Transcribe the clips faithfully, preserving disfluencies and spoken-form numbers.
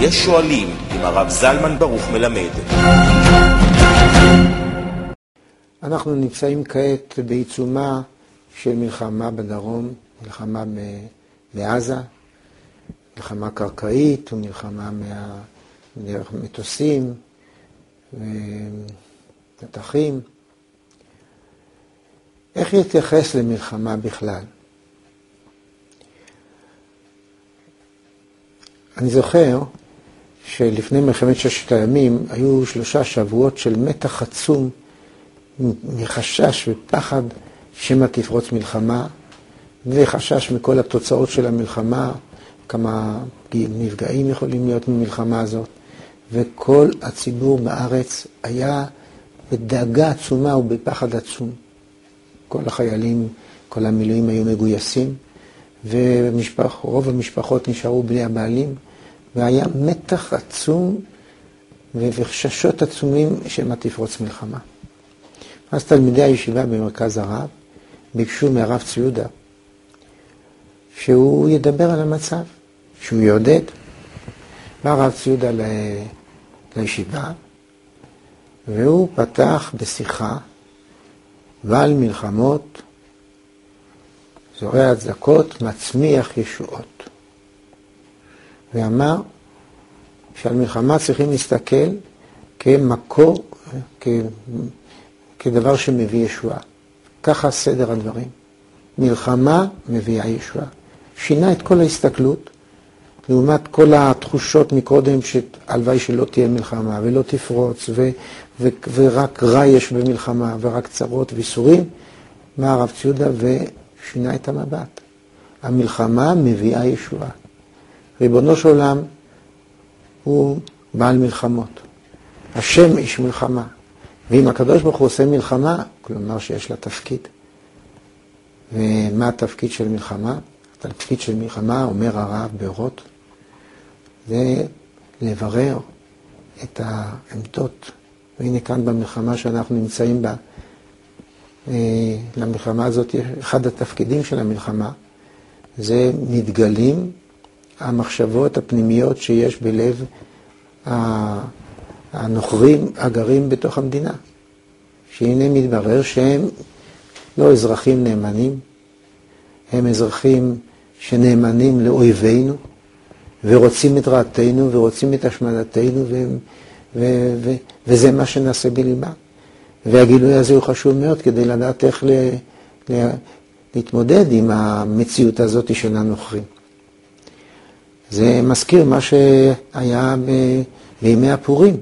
יש שואלים עם הרב זלמן ברוך מלמד. אנחנו נמצאים כעת בעיצומה של מלחמה בדרום, מלחמה בעזה, מלחמה קרקעית ומלחמה דרך מטוסים ומטחים. איך יתייחס למלחמה בכלל? אני זוכר שלפני מלחמת ששת הימים היו שלושה שבועות של מתח עצום, מחשש ופחד שמא תפרוץ מלחמה, וחשש מכל התוצאות של המלחמה, כמה נפגעים יכולים להיות ממלחמה הזאת, וכל הציבור בארץ היה בדאגה עצומה ובפחד עצום. כל החיילים, כל המילואים היו מגויסים, ורוב המשפחות נשארו בלי הבעלים, והיה מתח עצום וחששות עצומים שמא תפרוץ מלחמה. אז תלמידי הישיבה במרכז הרב ביקשו מהרב ציודה שהוא ידבר על המצב, שהוא יעודד. בא הרב ציודה ל... לישיבה, והוא פתח בשיחה ועל מלחמות זורע הצדקות מצמיח ישועות. ואמר שעל מלחמה צריכים להסתכל כמקור, כ... כדבר שמביא ישועה. ככה סדר הדברים. מלחמה מביאה ישועה. שינה את כל ההסתכלות, לעומת כל התחושות מקודם שהלוואי שלא תהיה מלחמה ולא תפרוץ ו- ו- ורק רע יש במלחמה ורק צרות ויסורים. מה הרב ציודה? ושינה את המבט. המלחמה מביאה ישועה. ריבונו של עולם הוא בעל מלחמות. השם איש מלחמה. ואם הקדוש ברוך הוא עושה מלחמה, כלומר שיש לה תפקיד. ומה התפקיד של מלחמה? התפקיד של מלחמה, אומר הרב באורות, זה לברר את העמדות. והנה כאן במלחמה שאנחנו נמצאים בה, למלחמה הזאת, אחד התפקידים של המלחמה, זה מתגלים המחשבות הפנימיות שיש בלב הנוכרים הגרים בתוך המדינה. שהנה מתברר שהם לא אזרחים נאמנים, הם אזרחים שנאמנים לאויבינו, ורוצים את רעתנו, ורוצים את השמדתנו, ו- ו- ו- וזה מה שנעשה בליבם. והגילוי הזה הוא חשוב מאוד, כדי לדעת איך ל- ל- להתמודד עם המציאות הזאת של הנוכרים. זה מזכיר מה שהיה ב- בימי הפורים.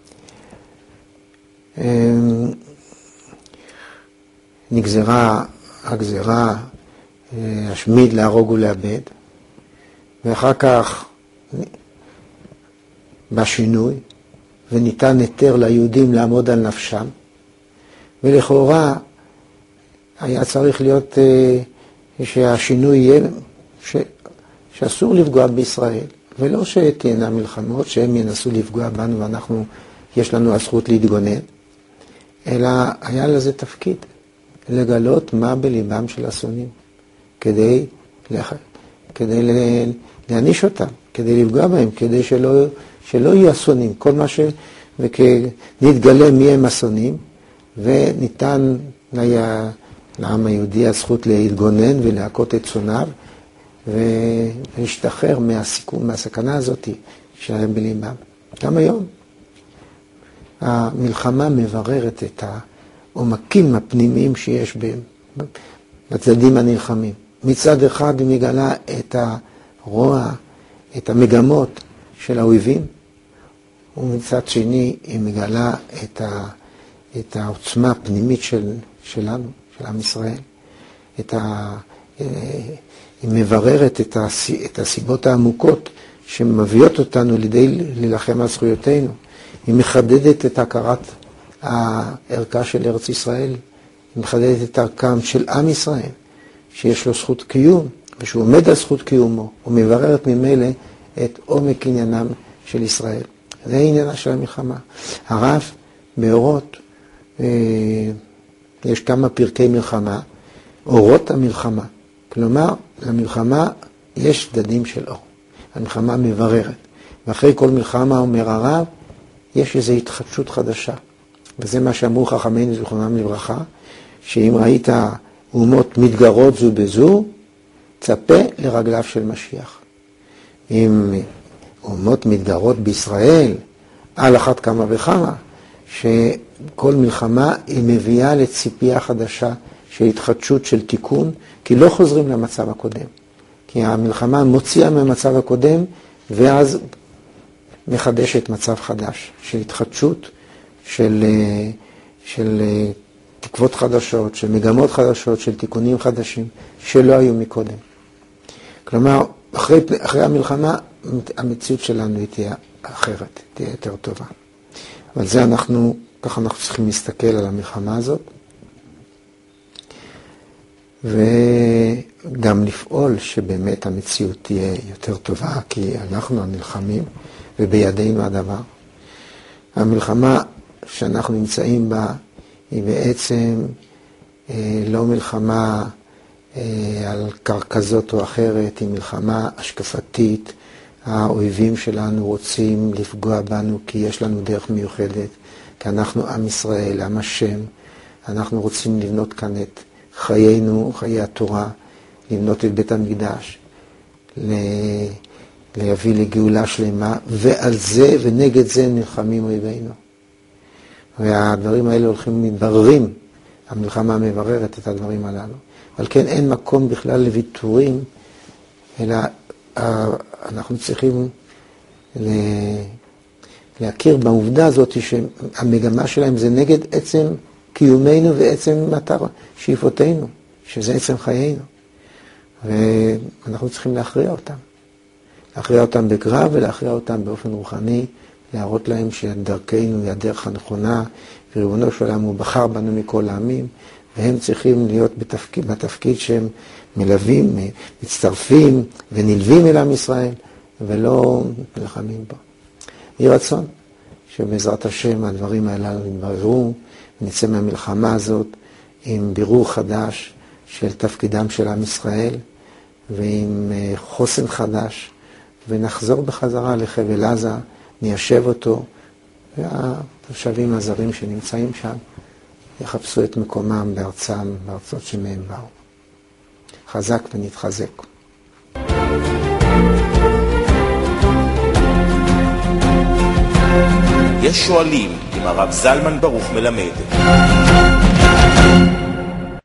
נגזרה הגזרה השמיד להרוג ולאבד, ואחר כך בשינוי, וניתן היתר ליהודים לעמוד על נפשם, ולכאורה היה צריך להיות שהשינוי יהיה ש... שאסור לפגוע בישראל, ולא שתהיינה מלחמות שהם ינסו לפגוע בנו ואנחנו, יש לנו הזכות להתגונן, אלא היה לזה תפקיד, לגלות מה בליבם של השונאים, כדי, כדי להניש אותם, כדי לפגוע בהם, כדי שלא, שלא יהיו השונאים. כל מה ש... ונתגלה מי הם השונאים, וניתן היה לעם היהודי הזכות להתגונן ולהכות את שונאיו, ולהשתחרר מהסיכון, מהסכנה הזאת שלהם בליבם. גם היום המלחמה מבררת את העומקים הפנימיים שיש בצדדים הנלחמים. מצד אחד היא מגלה את הרוע, את המגמות של האויבים, ומצד שני היא מגלה את, ה, את העוצמה הפנימית של, שלנו, של עם ישראל. את ה, היא מבררת את, הס, את הסיבות העמוקות שמביאות אותנו לידי להילחם על זכויותינו. היא מחדדת את הכרת הערכה של ארץ ישראל, היא מחדדת את ערכם של עם ישראל, שיש לו זכות קיום, ושהוא עומד על זכות קיומו, ומבררת ממילא את עומק עניינם של ישראל. זה עניינה של המלחמה. הרב באורות, אה, יש כמה פרקי מלחמה, אורות המלחמה. כלומר, למלחמה יש צדדים של אור. המלחמה מבררת. ואחרי כל מלחמה, אומר הרב, יש איזו התחדשות חדשה. וזה מה שאמרו חכמינו זיכרונם לברכה, שאם ראית אומות מתגרות זו בזו, צפה לרגליו של משיח. אם אומות מתגרות בישראל, על אחת כמה וכמה, שכל מלחמה היא מביאה לציפייה חדשה של התחדשות של תיקון, כי לא חוזרים למצב הקודם. כי המלחמה מוציאה מהמצב הקודם, ואז מחדשת מצב חדש של התחדשות, של, של תקוות חדשות, של מגמות חדשות, של תיקונים חדשים, שלא היו מקודם. כלומר, אחרי, אחרי המלחמה, המציאות שלנו היא תהיה אחרת, תהיה יותר טובה. אבל זה אנחנו, ככה אנחנו צריכים להסתכל על המלחמה הזאת, וגם לפעול שבאמת המציאות תהיה יותר טובה, כי אנחנו הנלחמים, ובידינו הדבר. המלחמה שאנחנו נמצאים בה, היא בעצם אה, לא מלחמה אה, על קרקע זאת או אחרת, היא מלחמה השקפתית. האויבים שלנו רוצים לפגוע בנו כי יש לנו דרך מיוחדת, כי אנחנו עם ישראל, עם השם. אנחנו רוצים לבנות כאן את חיינו, חיי התורה, לבנות את בית המקדש, ל... להביא לגאולה שלמה, ועל זה ונגד זה נלחמים אויבינו. והדברים האלה הולכים מתבררים, המלחמה מבררת את הדברים הללו. אבל כן, אין מקום בכלל לוויתורים, אלא אנחנו צריכים להכיר בעובדה הזאת שהמגמה שלהם זה נגד עצם קיומנו ועצם מטרה, שאיפותינו, שזה עצם חיינו. ואנחנו צריכים להכריע אותם. להכריע אותם בקרב ולהכריע אותם באופן רוחני, להראות להם שדרכנו היא הדרך הנכונה, וריבונו של עולם הוא בחר בנו מכל העמים, והם צריכים להיות בתפקיד, בתפקיד שהם מלווים, מצטרפים ונלווים אל עם ישראל, ולא נלחמים בו. יהי רצון שבעזרת השם הדברים האלה יתבררו, ונצא מהמלחמה הזאת עם בירור חדש של תפקידם של עם ישראל, ועם חוסן חדש, ונחזור בחזרה לחבל עזה, ניישב אותו, והתושבים הזרים שנמצאים שם יחפשו את מקומם בארצם, בארצות שמהם באו. חזק ונתחזק. יש שואלים אם הרב זלמן ברוך מלמד.